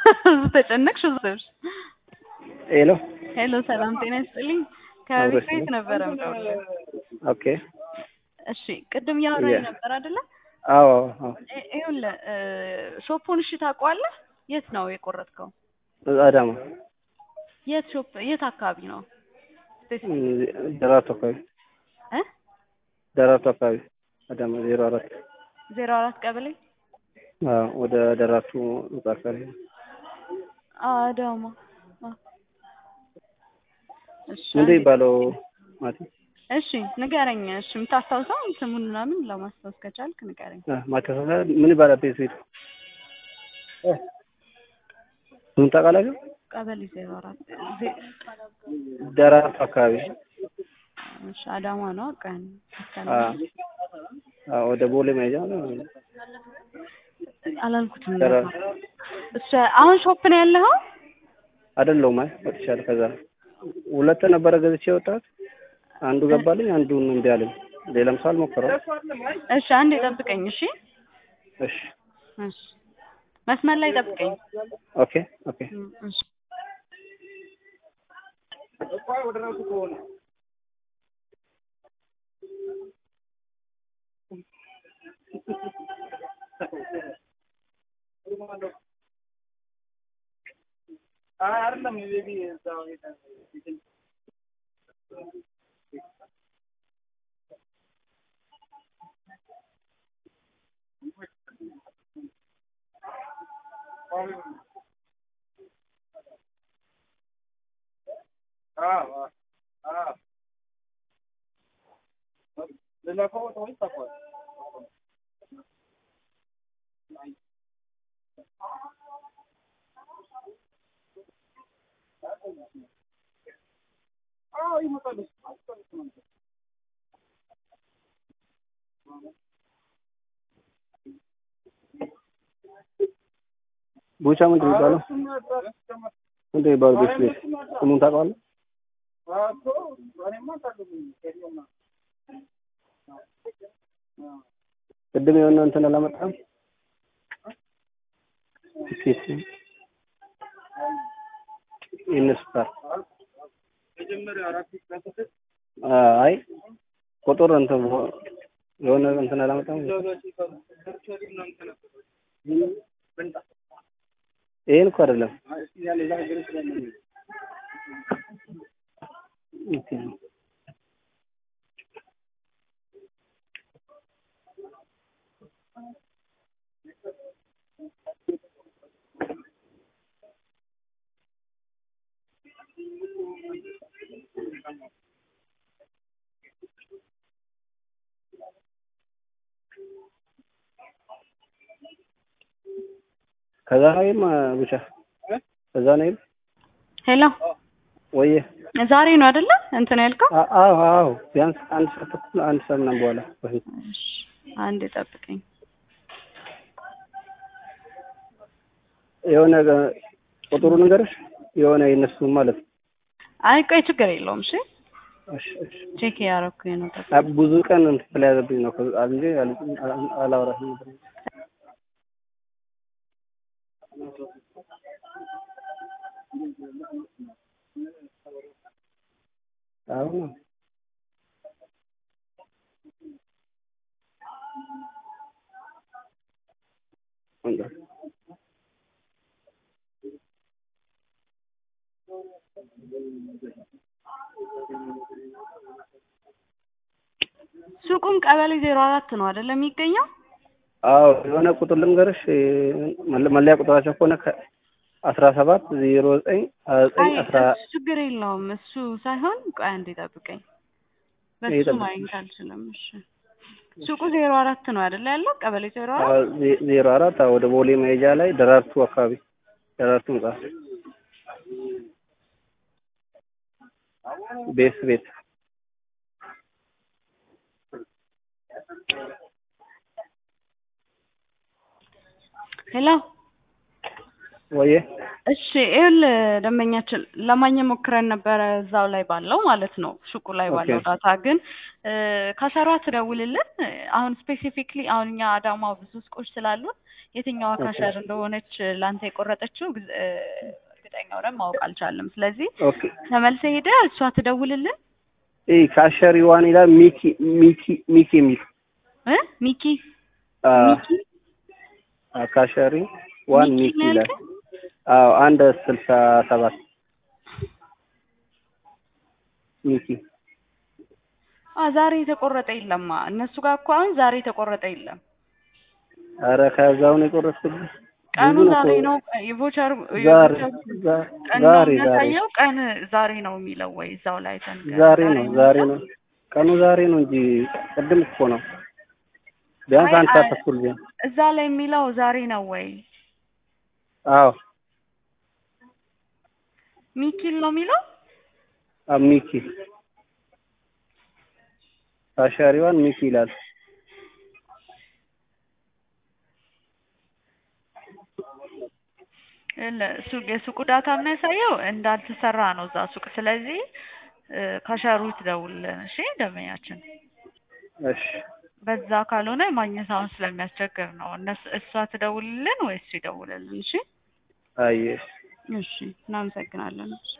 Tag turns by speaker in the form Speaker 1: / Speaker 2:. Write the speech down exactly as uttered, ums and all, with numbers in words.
Speaker 1: ተጨነቅሽ ዘርሽ
Speaker 2: ሄሎ
Speaker 1: ሄሎ ሰላም ጤና ይስጥልኝ ከቤት ቤት ነበር የምደውልልህ
Speaker 2: ኦኬ
Speaker 1: እሺ ቅድም ያወራኝ ነበር አይደለ
Speaker 2: አዎ አዎ
Speaker 1: ይኸውልህ ሾፑን እሺ ታውቀዋለህ የት ነው የቆረጥከው
Speaker 2: አዳማ
Speaker 1: የት ሾፕ የት አካባቢ ነው
Speaker 2: ደራርቱ አካባቢ
Speaker 1: እ
Speaker 2: ደራርቱ አካባቢ አዳማ ዜሮ አራት
Speaker 1: ዜሮ አራት ቀበሌ
Speaker 2: አዎ ወደ ደራርቱ አካባቢ
Speaker 1: አዳማ እሺ
Speaker 2: ምንድን ይባለው ማለት
Speaker 1: እሺ ንገረኝ እሺ የምታስታውሰው ስሙን ምናምን ለማስታወስ ከቻልክ ንገረኝ
Speaker 2: ማከፈለ ምን ይባላል ቤት ቤት እ ምን ታውቃለህ
Speaker 1: ቀበሌ ዜሮ አራት
Speaker 2: ደራርቱ አካባቢ
Speaker 1: እሺ አዳማ ነው ቀን
Speaker 2: አዎ ወደ ቦሌ መሄጃ ነው
Speaker 1: አላልኩትም እሺ አሁን ሾፕ ነው ያለኸው
Speaker 2: አይደለም አይ ወጥቻለሁ ከዛ ሁለት ነበረ ገዝቼ ወጣት አንዱ ገባልኝ አንዱን እንዴ አለኝ ሌላም ሳል ሞከረው
Speaker 1: እሺ አንዴ ጠብቀኝ እሺ
Speaker 2: እሺ
Speaker 1: እሺ መስመር ላይ ጠብቀኝ
Speaker 2: ኦኬ ኦኬ
Speaker 1: እሺ
Speaker 2: ቆይ ወደ ራሱ ቆነ አይደለም ቤቢ እዛው ይተን አዎ አዎ ለላፈው ተወይ ታቋል አዎ ይመጣል ቡቻ ምንድን ይባላል ምንድን ይባላል ቤት ቤት ስሙን ታውቃለህ አቶ እኔማ ታውቃለህ ከሪዮማ ቅድም የሆነ እንትን አላመጣም ፊት ኢንስፓር መጀመሪያ አራት ይከፈተ አይ ቁጥር እንትን የሆነ እንትን አላመጣም ይሄን እኮ አይደለም ኦኬ ከዛ ነይም ብቻ ከዛ ነይም
Speaker 1: ሄሎ
Speaker 2: ወይ
Speaker 1: ዛሬ ነው አይደለ እንትን ያልከው
Speaker 2: አዎ አዎ ቢያንስ አንድ ሰዓት ተኩል አንድ ሰዓት ምናምን በኋላ በፊት
Speaker 1: እሺ አንዴ ጠብቀኝ
Speaker 2: የሆነ ቁጥሩ ነገርሽ የሆነ የነሱ ማለት
Speaker 1: አይ ቆይ ችግር የለውም እሺ
Speaker 2: እሺ እሺ
Speaker 1: ቼክ ያደረኩኝ ነው
Speaker 2: ብዙ ቀን እንትን ስለያዘብኝ ነው እንጂ አላወራሽም ነበር አሁን እንዴ
Speaker 1: ሱቁም ቀበሌ ዜሮ አራት ነው አይደል የሚገኘው
Speaker 2: አዎ የሆነ ቁጥር ልንገርሽ መለያ ቁጥራቸው ከሆነ አስራ ሰባት ዜሮ ዘጠኝ ዘጠኝ አስራ
Speaker 1: ችግር የለውም እሱ ሳይሆን ቆይ አንዴ ጠብቀኝ በሱ ማግኘት አልችልም እሺ ሱቁ ዜሮ አራት ነው አይደል ያለው ቀበሌ ዜሮ አራት
Speaker 2: ዜሮ አራት ወደ ቦሌ መሄጃ ላይ ደራርቱ አካባቢ ደራርቱ እንጻ ቤት ቤት
Speaker 1: ሄሎ
Speaker 2: ወይ
Speaker 1: እሺ ይኸውልህ ደንበኛችን ለማግኘት ሞክረን ነበረ እዛው ላይ ባለው ማለት ነው ሱቁ ላይ
Speaker 2: ኦኬ
Speaker 1: ባለው ዳታ ግን ካሸሯ ትደውልልን አሁን ስፔሲፊክሊ አሁን እኛ አዳማ ብዙ ሱቆች ስላሉን የትኛዋ
Speaker 2: ኦኬ
Speaker 1: ካሸር እንደሆነች ላንተ የቆረጠችው ግዝ- እ፣ እርግጠኛ ሆነን ማወቅ አልቻልንም። ስለዚህ
Speaker 2: ኦኬ
Speaker 1: ተመልሰህ ሄደህ እሷ ትደውልልን
Speaker 2: እ ካሸሪ ዋን ይላል ሚኪ ሚኪ ሚኪ የሚል
Speaker 1: እ ሚኪ
Speaker 2: አ
Speaker 1: ሚኪ
Speaker 2: አ ካሸሪ ዋን
Speaker 1: ሚኪ
Speaker 2: ሚኪ
Speaker 1: ነው
Speaker 2: ይላል።
Speaker 1: ያልከኝ?
Speaker 2: አዎ አንድ ስልሳ ሰባት ሚኪ
Speaker 1: አ ዛሬ የተቆረጠ የለማ እነሱ ጋር እኮ አሁን ዛሬ የተቆረጠ የለም።
Speaker 2: ኧረ ከዛው ነው የቆረጥኩት።
Speaker 1: ቀኑ
Speaker 2: ብዙ ነው
Speaker 1: ዛሬ
Speaker 2: እኮ
Speaker 1: ነው የቮቸር
Speaker 2: ዛሬ
Speaker 1: የቮቸር
Speaker 2: ዛ-
Speaker 1: ቀን ነው
Speaker 2: ዛሬ ዛሬ
Speaker 1: የሚያሳየው። ቀን ዛሬ ነው የሚለው ወይ እዛው ላይ ተንገ
Speaker 2: ዛሬ
Speaker 1: ዛሬ
Speaker 2: ነው
Speaker 1: ነው
Speaker 2: ዛሬ
Speaker 1: የሚለው?
Speaker 2: ነው ቀኑ ዛሬ ነው እንጂ ቅድም እኮ ነው ቢያንስ
Speaker 1: አይ
Speaker 2: አንድ
Speaker 1: አይ
Speaker 2: ሰዓት ተኩል ቢሆን።
Speaker 1: እዛ ላይ የሚለው ዛሬ ነው ወይ
Speaker 2: አዎ
Speaker 1: ሚኪል ነው የሚለው?
Speaker 2: አ ሚኪ ካሸሪዋን ሚኪ ይላል።
Speaker 1: ሱቅ የሱቁ ዳታ የሚያሳየው እንዳልተሰራ ነው እዛ ሱቅ። ስለዚህ ካሸሩ ትደውልልን እሺ ደንበኛችን።
Speaker 2: እሺ
Speaker 1: በዛ ካልሆነ ማግኘት አሁን ስለሚያስቸግር ነው። እነሱ እሷ ትደውልልን ወይስ ይደውልልን? እሺ
Speaker 2: አየሽ
Speaker 1: እሺ እናመሰግናለን።